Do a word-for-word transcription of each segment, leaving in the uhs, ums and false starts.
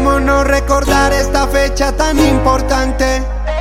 ¿Cómo no recordar esta fecha tan importante?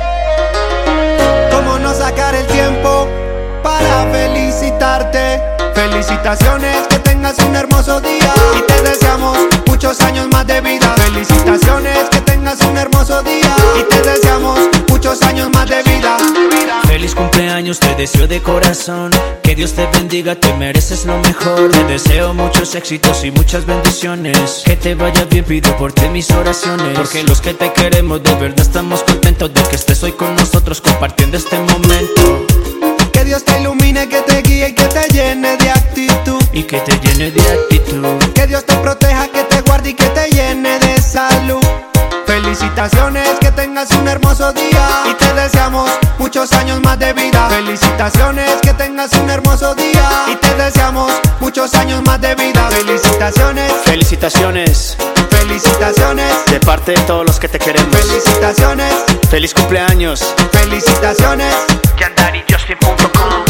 ¿Cómo no sacar el tiempo para felicitarte? Felicitaciones, que tengas un hermoso día y te deseamos muchos años más de vida. Felicitaciones, que tengas un hermoso día y te deseamos muchos años más de vida. Feliz cumpleaños, te deseo de corazón. Que Dios te bendiga, te mereces lo mejor. Te deseo muchos éxitos y muchas bendiciones. Que te vaya bien, pido por ti mis oraciones. Porque los que te queremos de verdad estamos contentos de que estés hoy con nosotros compartiendo este momento. Que Dios te ilumine, que te guíe y que te llene de actitud. Y que te llene de actitud. Que Dios te proteja, que te guarde y que te llene de salud. Felicitaciones, que tengas un hermoso día y te deseamos muchos años más de vida. Felicitaciones, que tengas un hermoso día y te deseamos muchos años más de vida. Felicitaciones, Felicitaciones, felicitaciones, de parte de todos los que te queremos. felicitaciones, Feliz cumpleaños. felicitaciones. Yandari Justin punto com